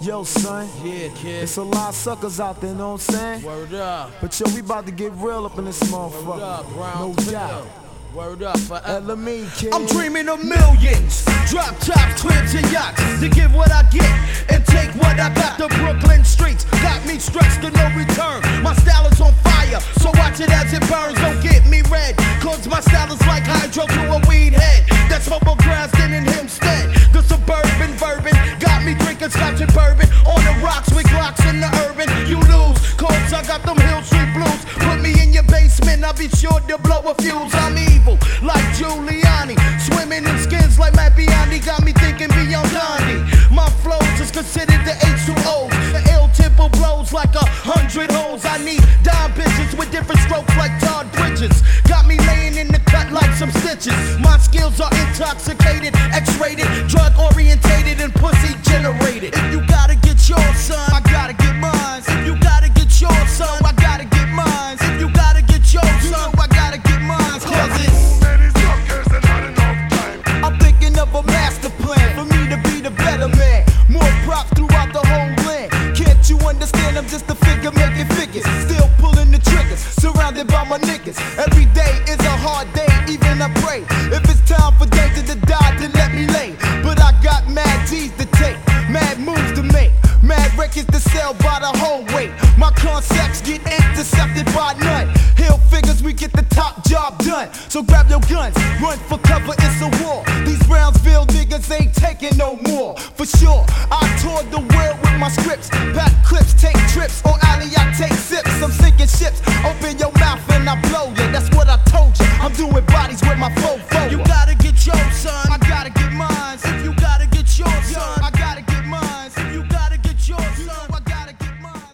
Yo, son. Yeah, kid. It's a lot of suckers out there, know what I'm saying? Word up. But yo, we about to get real up in this motherfucker. Word up, Brown. No doubt. Word up forever. LME, kid. I'm dreaming of millions, drop tops, cribs and yachts, to give what I get and take what I got. The Brooklyn streets got me stressed to no return. My style is on fire, so watch it as it burns. Don't get me red, cause my style is like hydro to a weed head. That's Hobo Grafton in Hempstead. The suburban bourbon got me drinking scotch and bourbon on the rocks with Glocks in the urban. You lose, cause I got them Hill Street blues. Put me in your basement, I'll be sure to blow a fuse. I'm evil, like Giuliani, swimming in skins like Matt Biondi. Got me thinking beyond Gandhi. My flows is considered the H2O's. The ill tempo blows like 100 holes. I need dime bitches with different strokes like Todd Bridges. Got me laying in the cut like some stitches. My skills are intoxicated, X-rated, drug orientated, and pussy generated. If you gotta get yours, son, I gotta get mine. If you gotta get yours, son, I gotta get mine. If you gotta get yours, son, I gotta get mine. Cause it's I'm thinking of a master plan for me to be the better man. More props throughout the whole land. Can't you understand? I'm just a figure making figures, still pulling the triggers, surrounded by my niggas. Every day is a hard day, even I pray. If it's time for danger to die, then let me lay. But I got mad G's to take, mad moves to make, mad records to sell by the whole weight. My concepts get intercepted by none. Hill figures, we get the top job done. So grab your guns, run for cover, it's a war. These Brownsville niggas ain't taking no more. For sure,